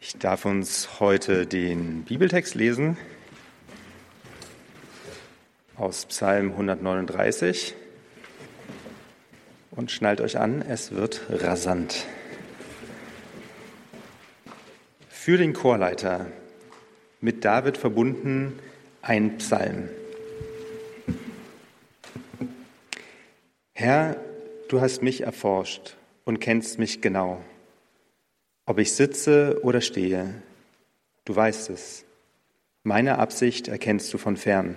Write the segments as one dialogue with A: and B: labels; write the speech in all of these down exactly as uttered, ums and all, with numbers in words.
A: Ich darf uns heute den Bibeltext lesen aus Psalm hundertneununddreißig und schnallt euch an, es wird rasant. Für den Chorleiter, mit David verbunden, ein Psalm. Herr, du hast mich erforscht und kennst mich genau. Ob ich sitze oder stehe, du weißt es. Meine Absicht erkennst du von fern.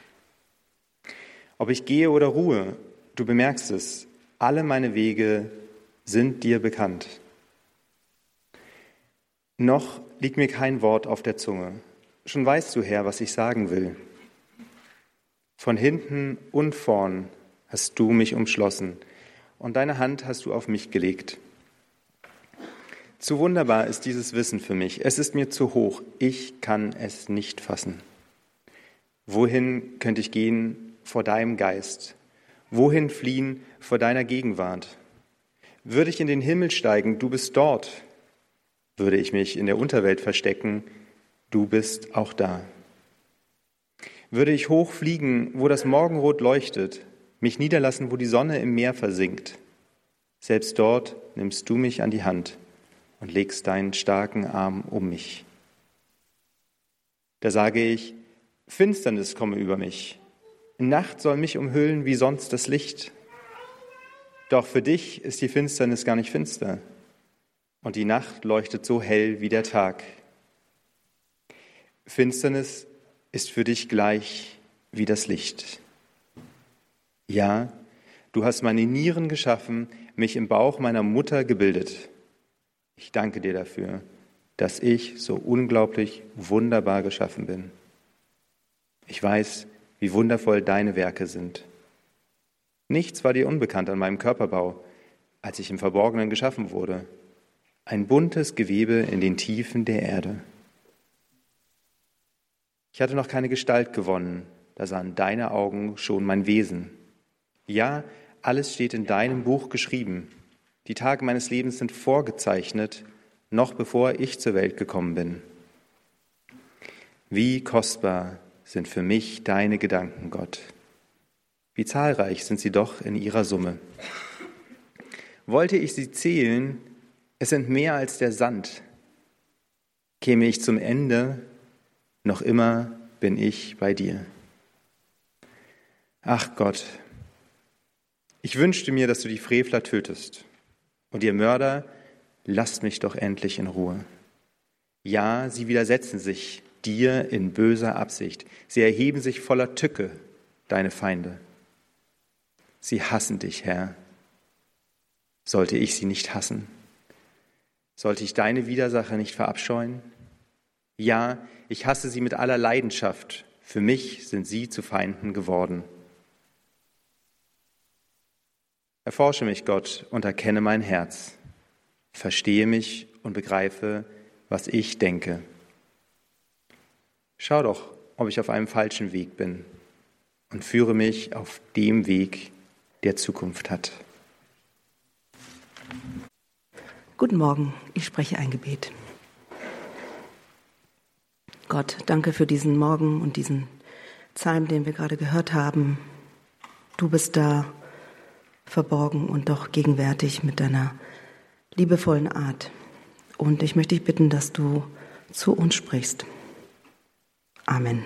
A: Ob ich gehe oder ruhe, du bemerkst es. Alle meine Wege sind dir bekannt. Noch liegt mir kein Wort auf der Zunge. Schon weißt du, Herr, was ich sagen will. Von hinten und vorn hast du mich umschlossen und deine Hand hast du auf mich gelegt. Zu wunderbar ist dieses Wissen für mich. Es ist mir zu hoch. Ich kann es nicht fassen. Wohin könnte ich gehen vor deinem Geist? Wohin fliehen vor deiner Gegenwart? Würde ich in den Himmel steigen, du bist dort. Würde ich mich in der Unterwelt verstecken, du bist auch da. Würde ich hoch fliegen, wo das Morgenrot leuchtet, mich niederlassen, wo die Sonne im Meer versinkt. Selbst dort nimmst du mich an die Hand und legst deinen starken Arm um mich. Da sage ich, Finsternis komme über mich. Nacht soll mich umhüllen wie sonst das Licht. Doch für dich ist die Finsternis gar nicht finster. Und die Nacht leuchtet so hell wie der Tag. Finsternis ist für dich gleich wie das Licht. Ja, du hast meine Nieren geschaffen, mich im Bauch meiner Mutter gebildet. Ich danke dir dafür, dass ich so unglaublich wunderbar geschaffen bin. Ich weiß, wie wundervoll deine Werke sind. Nichts war dir unbekannt an meinem Körperbau, als ich im Verborgenen geschaffen wurde. Ein buntes Gewebe in den Tiefen der Erde. Ich hatte noch keine Gestalt gewonnen, da sahen deine Augen schon mein Wesen. Ja, alles steht in deinem Buch geschrieben. Die Tage meines Lebens sind vorgezeichnet, noch bevor ich zur Welt gekommen bin. Wie kostbar sind für mich deine Gedanken, Gott. Wie zahlreich sind sie doch in ihrer Summe. Wollte ich sie zählen, es sind mehr als der Sand. Käme ich zum Ende, noch immer bin ich bei dir. Ach Gott, ich wünschte mir, dass du die Frevler tötest. Und ihr Mörder, lasst mich doch endlich in Ruhe. Ja, sie widersetzen sich dir in böser Absicht. Sie erheben sich voller Tücke, deine Feinde. Sie hassen dich, Herr. Sollte ich sie nicht hassen? Sollte ich deine Widersacher nicht verabscheuen? Ja, ich hasse sie mit aller Leidenschaft. Für mich sind sie zu Feinden geworden. Erforsche mich, Gott, und erkenne mein Herz. Verstehe mich und begreife, was ich denke. Schau doch, ob ich auf einem falschen Weg bin und führe mich auf dem Weg, der Zukunft hat.
B: Guten Morgen, ich spreche ein Gebet. Gott, danke für diesen Morgen und diesen Psalm, den wir gerade gehört haben. Du bist da, verborgen und doch gegenwärtig mit deiner liebevollen Art. Und ich möchte dich bitten, dass du zu uns sprichst. Amen.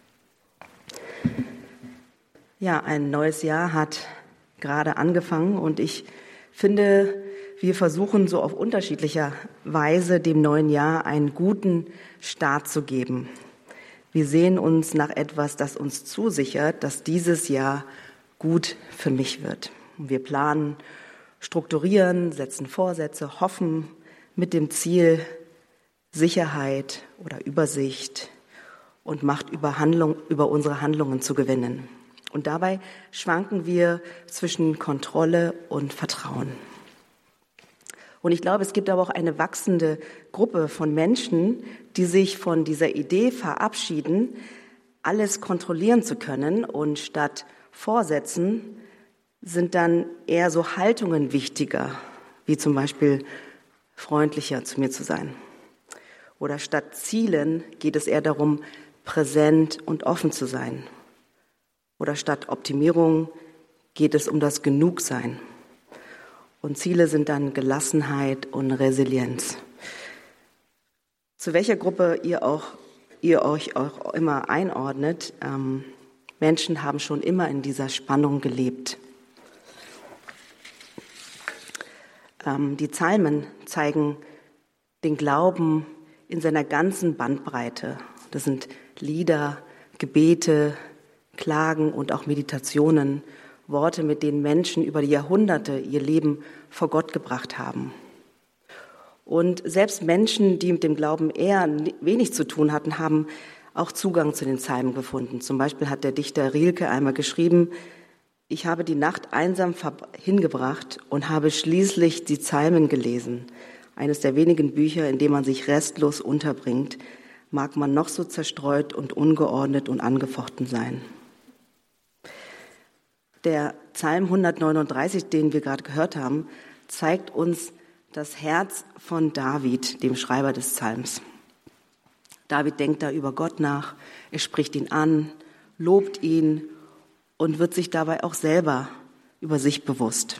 B: Ja, ein neues Jahr hat gerade angefangen und ich finde, wir versuchen so auf unterschiedlicher Weise dem neuen Jahr einen guten Start zu geben. Wir sehen uns nach etwas, das uns zusichert, dass dieses Jahr gut für mich wird. Wir planen, strukturieren, setzen Vorsätze, hoffen mit dem Ziel Sicherheit oder Übersicht und Macht über, Handlung, über unsere Handlungen zu gewinnen. Und dabei schwanken wir zwischen Kontrolle und Vertrauen. Und ich glaube, es gibt aber auch eine wachsende Gruppe von Menschen, die sich von dieser Idee verabschieden, alles kontrollieren zu können und statt Vorsätzen sind dann eher so Haltungen wichtiger, wie zum Beispiel freundlicher zu mir zu sein. Oder statt Zielen geht es eher darum, präsent und offen zu sein. Oder statt Optimierung geht es um das Genugsein. Und Ziele sind dann Gelassenheit und Resilienz. Zu welcher Gruppe ihr, auch, ihr euch auch immer einordnet, ähm, Menschen haben schon immer in dieser Spannung gelebt. Ähm, die Psalmen zeigen den Glauben in seiner ganzen Bandbreite. Das sind Lieder, Gebete, Klagen und auch Meditationen, Worte, mit denen Menschen über die Jahrhunderte ihr Leben vor Gott gebracht haben. Und selbst Menschen, die mit dem Glauben eher wenig zu tun hatten, haben auch Zugang zu den Psalmen gefunden. Zum Beispiel hat der Dichter Rilke einmal geschrieben: Ich habe die Nacht einsam hingebracht und habe schließlich die Psalmen gelesen. Eines der wenigen Bücher, in dem man sich restlos unterbringt, mag man noch so zerstreut und ungeordnet und angefochten sein. Der Psalm hundertneununddreißig, den wir gerade gehört haben, zeigt uns das Herz von David, dem Schreiber des Psalms. David denkt da über Gott nach, er spricht ihn an, lobt ihn und wird sich dabei auch selber über sich bewusst.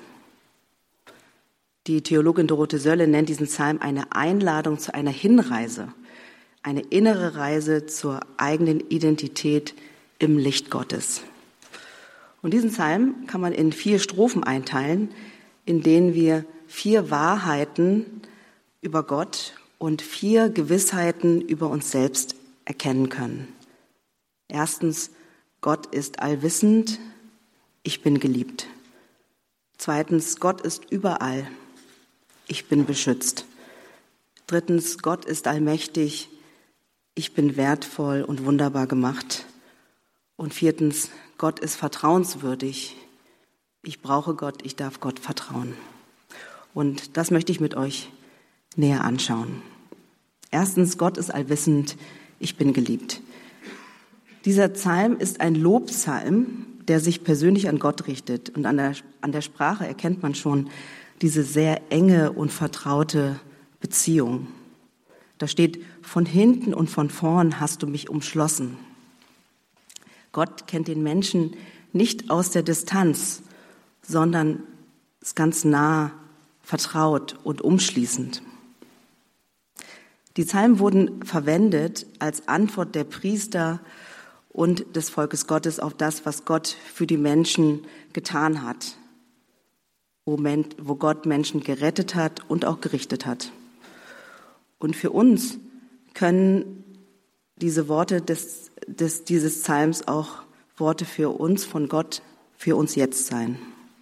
B: Die Theologin Dorothee Sölle nennt diesen Psalm eine Einladung zu einer Hinreise, eine innere Reise zur eigenen Identität im Licht Gottes. Und diesen Psalm kann man in vier Strophen einteilen, in denen wir vier Wahrheiten über Gott und vier Gewissheiten über uns selbst erkennen können. Erstens, Gott ist allwissend, ich bin geliebt. Zweitens, Gott ist überall, ich bin beschützt. Drittens, Gott ist allmächtig, ich bin wertvoll und wunderbar gemacht. Und viertens, Gott ist vertrauenswürdig, ich brauche Gott, ich darf Gott vertrauen. Und das möchte ich mit euch näher anschauen. Erstens, Gott ist allwissend, ich bin geliebt. Dieser Psalm ist ein Lobpsalm, der sich persönlich an Gott richtet. Und an der, an der Sprache erkennt man schon diese sehr enge und vertraute Beziehung. Da steht: Von hinten und von vorn hast du mich umschlossen. Gott kennt den Menschen nicht aus der Distanz, sondern ist ganz nah, vertraut und umschließend. Die Psalmen wurden verwendet als Antwort der Priester und des Volkes Gottes auf das, was Gott für die Menschen getan hat, wo, Men- wo Gott Menschen gerettet hat und auch gerichtet hat. Und für uns können diese Worte des, des, dieses Psalms auch Worte für uns von Gott, für uns jetzt sein.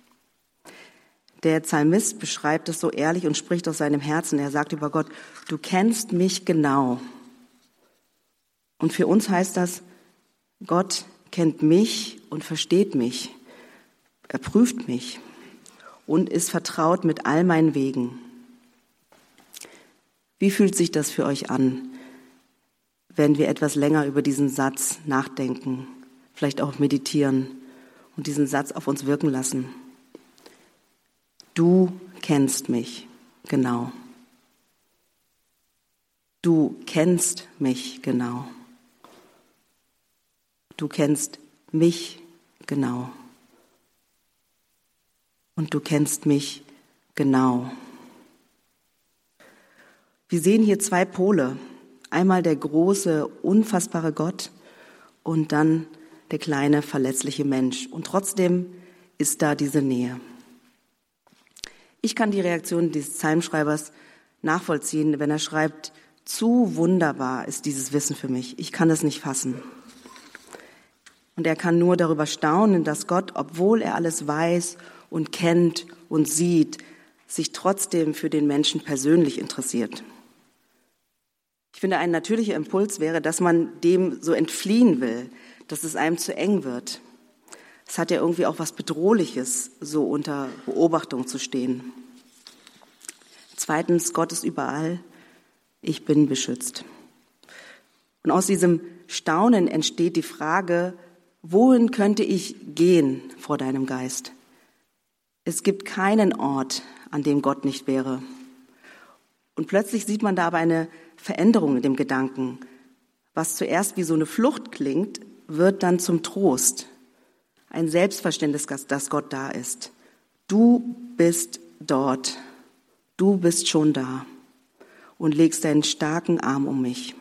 B: Der Psalmist beschreibt es so ehrlich und spricht aus seinem Herzen. Er sagt über Gott: Du kennst mich genau. Und für uns heißt das, Gott kennt mich und versteht mich. Er prüft mich und ist vertraut mit all meinen Wegen. Wie fühlt sich das für euch an, wenn wir etwas länger über diesen Satz nachdenken, vielleicht auch meditieren und diesen Satz auf uns wirken lassen? Du kennst mich genau. Du kennst mich genau. Du kennst mich genau. Und du kennst mich genau. Wir sehen hier zwei Pole. Einmal der große, unfassbare Gott und dann der kleine, verletzliche Mensch. Und trotzdem ist da diese Nähe. Ich kann die Reaktion des Psalmschreibers nachvollziehen, wenn er schreibt: Zu wunderbar ist dieses Wissen für mich. Ich kann es nicht fassen. Und er kann nur darüber staunen, dass Gott, obwohl er alles weiß und kennt und sieht, sich trotzdem für den Menschen persönlich interessiert. Ich finde, ein natürlicher Impuls wäre, dass man dem so entfliehen will, dass es einem zu eng wird. Es hat ja irgendwie auch was Bedrohliches, so unter Beobachtung zu stehen. Zweitens, Gott ist überall, ich bin beschützt. Und aus diesem Staunen entsteht die Frage: Wohin könnte ich gehen vor deinem Geist? Es gibt keinen Ort, an dem Gott nicht wäre. Und plötzlich sieht man da aber eine Veränderung in dem Gedanken. Was zuerst wie so eine Flucht klingt, wird dann zum Trost. Ein Selbstverständnis, dass Gott da ist. Du bist dort. Du bist schon da und legst deinen starken Arm um mich.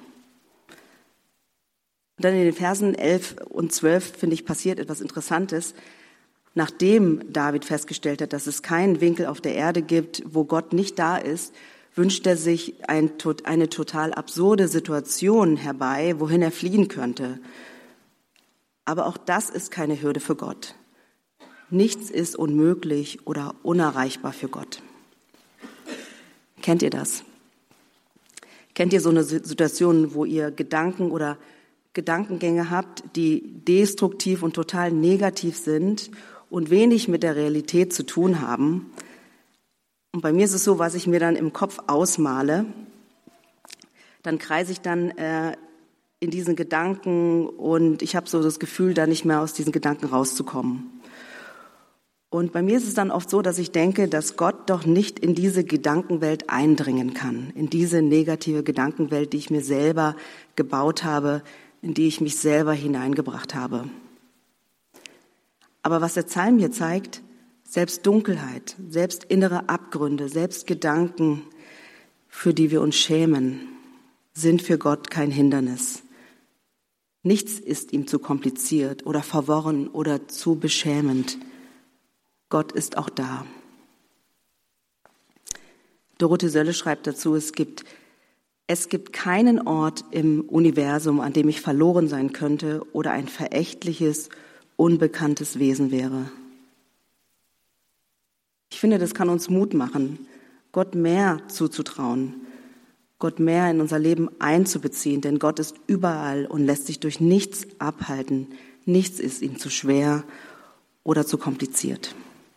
B: Und dann in den Versen elf und zwölf, finde ich, passiert etwas Interessantes. Nachdem David festgestellt hat, dass es keinen Winkel auf der Erde gibt, wo Gott nicht da ist, wünscht er sich ein, eine total absurde Situation herbei, wohin er fliehen könnte. Aber auch das ist keine Hürde für Gott. Nichts ist unmöglich oder unerreichbar für Gott. Kennt ihr das? Kennt ihr so eine Situation, wo ihr Gedanken oder Gedankengänge habt, die destruktiv und total negativ sind und wenig mit der Realität zu tun haben? Und bei mir ist es so, was ich mir dann im Kopf ausmale, dann kreise ich dann äh, in diesen Gedanken und ich habe so das Gefühl, da nicht mehr aus diesen Gedanken rauszukommen. Und bei mir ist es dann oft so, dass ich denke, dass Gott doch nicht in diese Gedankenwelt eindringen kann, in diese negative Gedankenwelt, die ich mir selber gebaut habe, in die ich mich selber hineingebracht habe. Aber was der Psalm hier zeigt, selbst Dunkelheit, selbst innere Abgründe, selbst Gedanken, für die wir uns schämen, sind für Gott kein Hindernis. Nichts ist ihm zu kompliziert oder verworren oder zu beschämend. Gott ist auch da. Dorothee Sölle schreibt dazu, es gibt, es gibt keinen Ort im Universum, an dem ich verloren sein könnte oder ein verächtliches, unbekanntes Wesen wäre. Ich finde, das kann uns Mut machen, Gott mehr zuzutrauen, Gott mehr in unser Leben einzubeziehen, denn Gott ist überall und lässt sich durch nichts abhalten. Nichts ist ihm zu schwer oder zu kompliziert.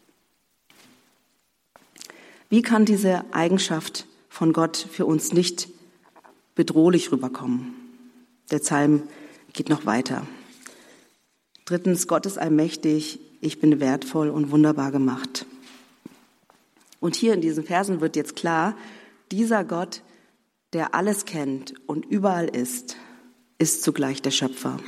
B: Wie kann diese Eigenschaft von Gott für uns nicht bedrohlich rüberkommen? Der Psalm geht noch weiter. Drittens, Gott ist allmächtig, ich bin wertvoll und wunderbar gemacht. Und hier in diesen Versen wird jetzt klar, dieser Gott, der alles kennt und überall ist, ist zugleich der Schöpfer.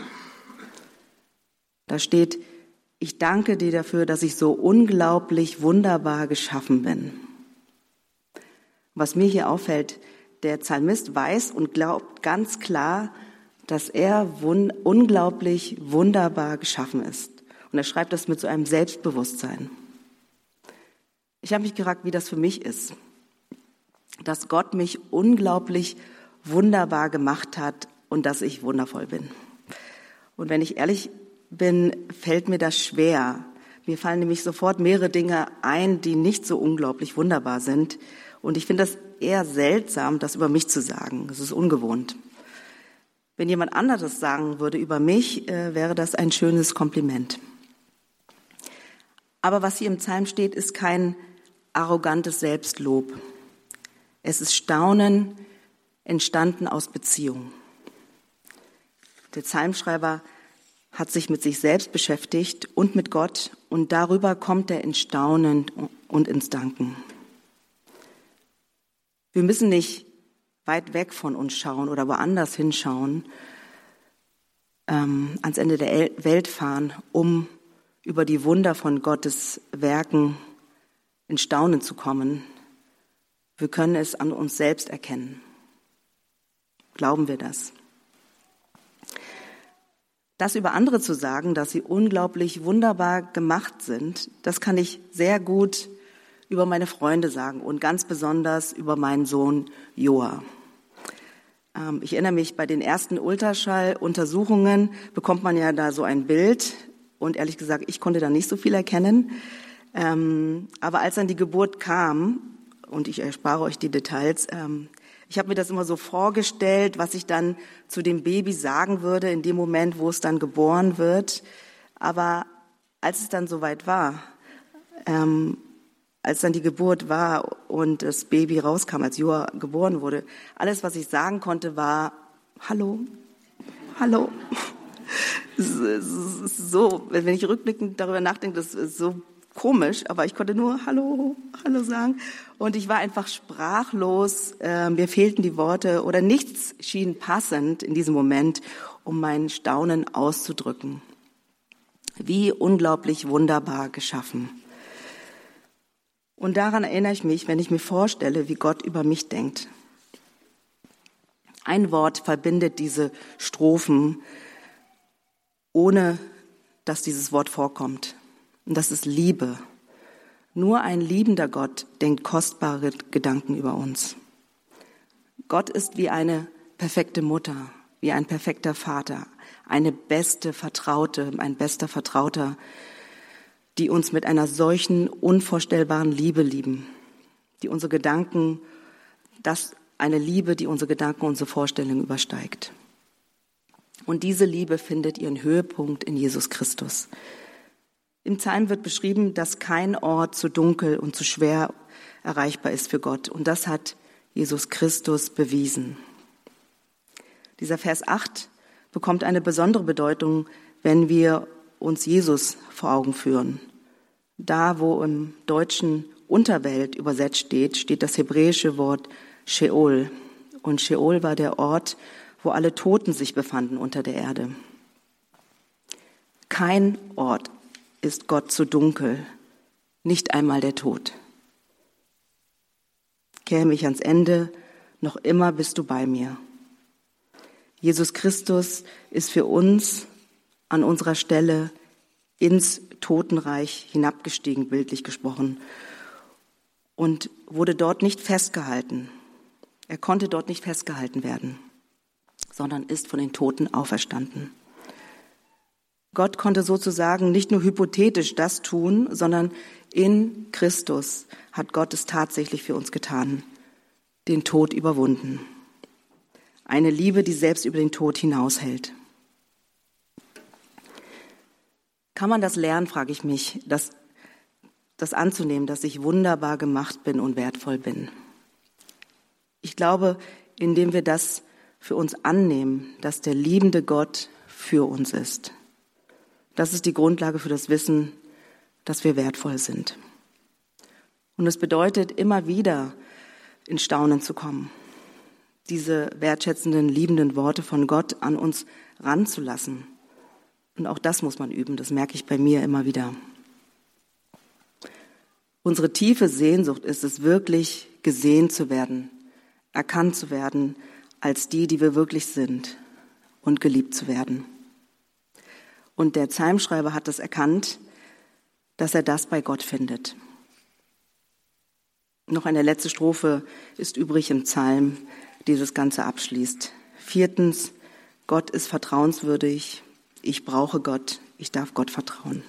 B: Da steht, ich danke dir dafür, dass ich so unglaublich wunderbar geschaffen bin. Was mir hier auffällt, der Psalmist weiß und glaubt ganz klar, dass er wun- unglaublich wunderbar geschaffen ist. Und er schreibt das mit so einem Selbstbewusstsein. Ich habe mich gefragt, wie das für mich ist, dass Gott mich unglaublich wunderbar gemacht hat und dass ich wundervoll bin. Und wenn ich ehrlich bin, fällt mir das schwer. Mir fallen nämlich sofort mehrere Dinge ein, die nicht so unglaublich wunderbar sind. Und ich finde das eher seltsam, das über mich zu sagen. Das ist ungewohnt. Wenn jemand anderes sagen würde über mich, äh, wäre das ein schönes Kompliment. Aber was hier im Psalm steht, ist kein arrogantes Selbstlob. Es ist Staunen, entstanden aus Beziehung. Der Psalmschreiber hat sich mit sich selbst beschäftigt und mit Gott und darüber kommt er ins Staunen und ins Danken. Wir müssen nicht weit weg von uns schauen oder woanders hinschauen, ähm, ans Ende der Welt fahren, um über die Wunder von Gottes Werken in Staunen zu kommen. Wir können es an uns selbst erkennen. Glauben wir das? Das über andere zu sagen, dass sie unglaublich wunderbar gemacht sind, das kann ich sehr gut über meine Freunde sagen und ganz besonders über meinen Sohn Joa. Ähm, ich erinnere mich, bei den ersten Ultraschalluntersuchungen bekommt man ja da so ein Bild und ehrlich gesagt, ich konnte da nicht so viel erkennen. Ähm, aber als dann die Geburt kam, und ich erspare euch die Details, ähm, ich habe mir das immer so vorgestellt, was ich dann zu dem Baby sagen würde in dem Moment, wo es dann geboren wird. Aber als es dann soweit war, ähm, als dann die Geburt war und das Baby rauskam, als Joa geboren wurde, alles, was ich sagen konnte, war Hallo, Hallo. Es ist so, wenn ich rückblickend darüber nachdenke, das ist so komisch, aber ich konnte nur Hallo, Hallo sagen. Und ich war einfach sprachlos. Äh, mir fehlten die Worte oder nichts schien passend in diesem Moment, um mein Staunen auszudrücken. Wie unglaublich wunderbar geschaffen. Und daran erinnere ich mich, wenn ich mir vorstelle, wie Gott über mich denkt. Ein Wort verbindet diese Strophen, ohne dass dieses Wort vorkommt. Und das ist Liebe. Nur ein liebender Gott denkt kostbare Gedanken über uns. Gott ist wie eine perfekte Mutter, wie ein perfekter Vater, eine beste Vertraute, ein bester Vertrauter, die uns mit einer solchen unvorstellbaren Liebe lieben, die unsere Gedanken, das eine Liebe, die unsere Gedanken, unsere Vorstellungen übersteigt. Und diese Liebe findet ihren Höhepunkt in Jesus Christus. Im Psalm wird beschrieben, dass kein Ort zu dunkel und zu schwer erreichbar ist für Gott. Und das hat Jesus Christus bewiesen. Dieser Vers acht bekommt eine besondere Bedeutung, wenn wir uns Jesus vor Augen führen. Da, wo im Deutschen Unterwelt übersetzt steht, steht das hebräische Wort Sheol. Und Sheol war der Ort, wo alle Toten sich befanden unter der Erde. Kein Ort ist Gott zu dunkel, nicht einmal der Tod. Käme ich ans Ende, noch immer bist du bei mir. Jesus Christus ist für uns an unserer Stelle ins Totenreich hinabgestiegen, bildlich gesprochen, und wurde dort nicht festgehalten. Er konnte dort nicht festgehalten werden, sondern ist von den Toten auferstanden. Gott konnte sozusagen nicht nur hypothetisch das tun, sondern in Christus hat Gott es tatsächlich für uns getan, den Tod überwunden. Eine Liebe, die selbst über den Tod hinaushält. Kann man das lernen, frage ich mich, das, das anzunehmen, dass ich wunderbar gemacht bin und wertvoll bin? Ich glaube, indem wir das für uns annehmen, dass der liebende Gott für uns ist. Das ist die Grundlage für das Wissen, dass wir wertvoll sind. Und es bedeutet, immer wieder in Staunen zu kommen, diese wertschätzenden, liebenden Worte von Gott an uns ranzulassen. Und auch das muss man üben, das merke ich bei mir immer wieder. Unsere tiefe Sehnsucht ist es, wirklich gesehen zu werden, erkannt zu werden als die, die wir wirklich sind und geliebt zu werden. Und der Psalmschreiber hat das erkannt, dass er das bei Gott findet. Noch eine letzte Strophe ist übrig im Psalm, die das Ganze abschließt. Viertens, Gott ist vertrauenswürdig. Ich brauche Gott. Ich darf Gott vertrauen.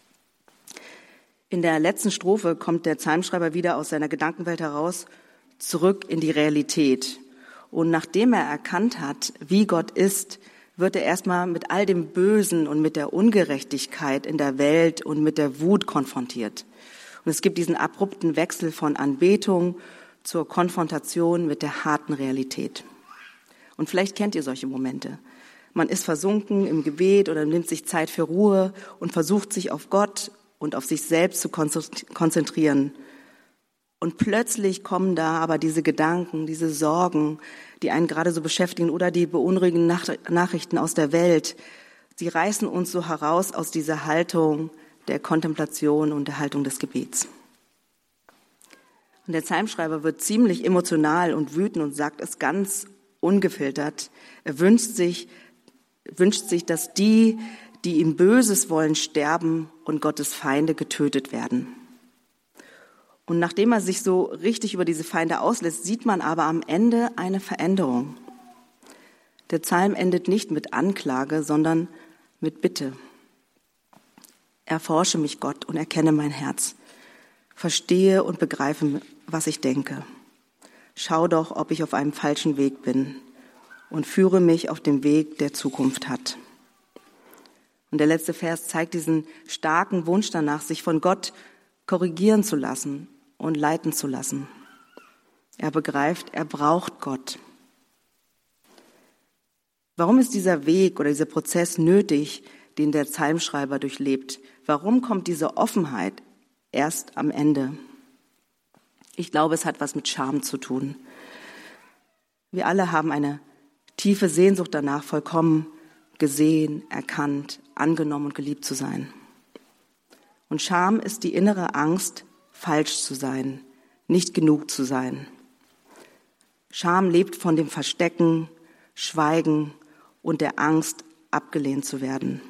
B: In der letzten Strophe kommt der Psalmschreiber wieder aus seiner Gedankenwelt heraus, zurück in die Realität. Und nachdem er erkannt hat, wie Gott ist, wird er erstmal mit all dem Bösen und mit der Ungerechtigkeit in der Welt und mit der Wut konfrontiert. Und es gibt diesen abrupten Wechsel von Anbetung zur Konfrontation mit der harten Realität. Und vielleicht kennt ihr solche Momente. Man ist versunken im Gebet oder nimmt sich Zeit für Ruhe und versucht sich auf Gott und auf sich selbst zu konzentrieren. Und plötzlich kommen da aber diese Gedanken, diese Sorgen, die einen gerade so beschäftigen oder die beunruhigenden Nachrichten aus der Welt. Sie reißen uns so heraus aus dieser Haltung der Kontemplation und der Haltung des Gebets. Und der Psalmschreiber wird ziemlich emotional und wütend und sagt es ganz ungefiltert. Er wünscht sich, wünscht sich, dass die, die ihm Böses wollen, sterben und Gottes Feinde getötet werden. Und nachdem er sich so richtig über diese Feinde auslässt, sieht man aber am Ende eine Veränderung. Der Psalm endet nicht mit Anklage, sondern mit Bitte. Erforsche mich, Gott, und erkenne mein Herz. Verstehe und begreife, was ich denke. Schau doch, ob ich auf einem falschen Weg bin und führe mich auf dem Weg, der Zukunft hat. Und der letzte Vers zeigt diesen starken Wunsch danach, sich von Gott korrigieren zu lassen und leiten zu lassen. Er begreift, er braucht Gott. Warum ist dieser Weg oder dieser Prozess nötig, den der Psalmschreiber durchlebt? Warum kommt diese Offenheit erst am Ende. Ich glaube, es hat was mit Scham zu tun. Wir alle haben eine tiefe Sehnsucht danach, vollkommen gesehen, erkannt, angenommen und geliebt zu sein. Und Scham ist die innere Angst, falsch zu sein, nicht genug zu sein. Scham lebt von dem Verstecken, Schweigen und der Angst, abgelehnt zu werden.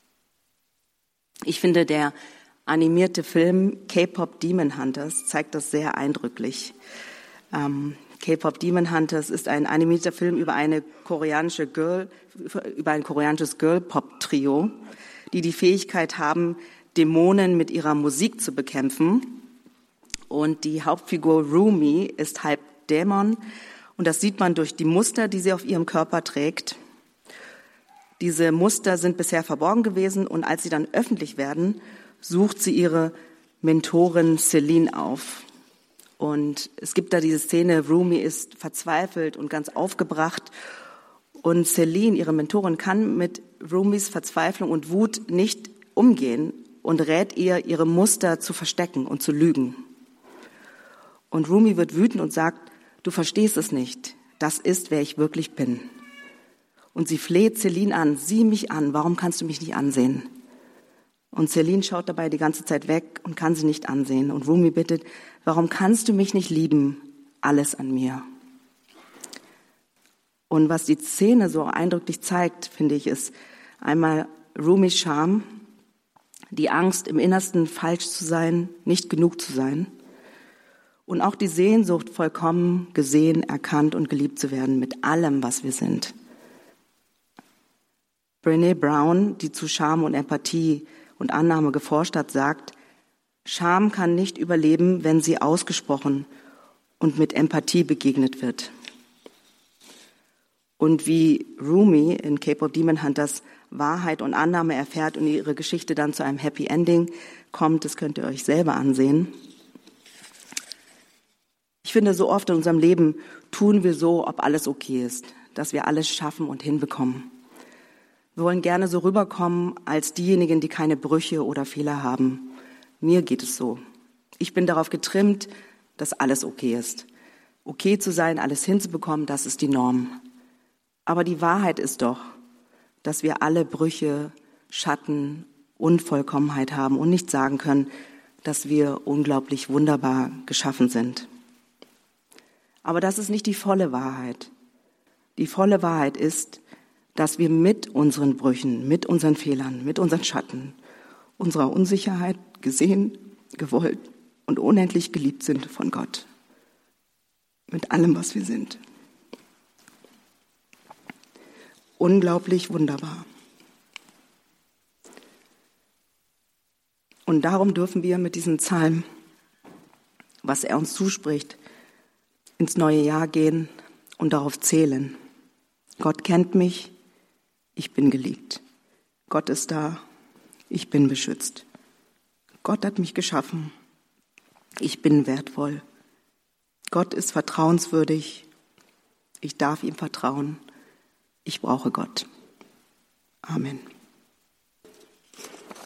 B: Ich finde, der animierte Film K-Pop Demon Hunters zeigt das sehr eindrücklich. Ähm, K-Pop Demon Hunters ist ein animierter Film über eine koreanische Girl, über ein koreanisches Girl-Pop-Trio, die die Fähigkeit haben, Dämonen mit ihrer Musik zu bekämpfen. Und die Hauptfigur Rumi ist halb Dämon. Und das sieht man durch die Muster, die sie auf ihrem Körper trägt. Diese Muster sind bisher verborgen gewesen. Und als sie dann öffentlich werden, sucht sie ihre Mentorin Celine auf. Und es gibt da diese Szene, Rumi ist verzweifelt und ganz aufgebracht. Und Celine, ihre Mentorin, kann mit Rumis Verzweiflung und Wut nicht umgehen und rät ihr, ihre Muster zu verstecken und zu lügen. Und Rumi wird wütend und sagt, du verstehst es nicht. Das ist, wer ich wirklich bin. Und sie fleht Celine an, sieh mich an, warum kannst du mich nicht ansehen? Und Celine schaut dabei die ganze Zeit weg und kann sie nicht ansehen. Und Rumi bittet, warum kannst du mich nicht lieben? Alles an mir. Und was die Szene so eindrücklich zeigt, finde ich, ist einmal Rumis Scham, die Angst, im Innersten falsch zu sein, nicht genug zu sein. Und auch die Sehnsucht, vollkommen gesehen, erkannt und geliebt zu werden mit allem, was wir sind. Brené Brown, die zu Scham und Empathie und Annahme geforscht hat, sagt, Scham kann nicht überleben, wenn sie ausgesprochen und mit Empathie begegnet wird. Und wie Rumi in K-Pop Demon Hunters Wahrheit und Annahme erfährt und ihre Geschichte dann zu einem Happy Ending kommt, das könnt ihr euch selber ansehen. Ich finde, so oft in unserem Leben tun wir so, ob alles okay ist, dass wir alles schaffen und hinbekommen. Wir wollen gerne so rüberkommen als diejenigen, die keine Brüche oder Fehler haben. Mir geht es so. Ich bin darauf getrimmt, dass alles okay ist. Okay zu sein, alles hinzubekommen, das ist die Norm. Aber die Wahrheit ist doch, dass wir alle Brüche, Schatten, Unvollkommenheit haben und nicht sagen können, dass wir unglaublich wunderbar geschaffen sind. Aber das ist nicht die volle Wahrheit. Die volle Wahrheit ist, dass wir mit unseren Brüchen, mit unseren Fehlern, mit unseren Schatten, unserer Unsicherheit gesehen, gewollt und unendlich geliebt sind von Gott. Mit allem, was wir sind. Unglaublich wunderbar. Und darum dürfen wir mit diesem Psalm, was er uns zuspricht, ins neue Jahr gehen und darauf zählen. Gott kennt mich, ich bin geliebt. Gott ist da, ich bin beschützt. Gott hat mich geschaffen, ich bin wertvoll. Gott ist vertrauenswürdig, ich darf ihm vertrauen. Ich brauche Gott. Amen.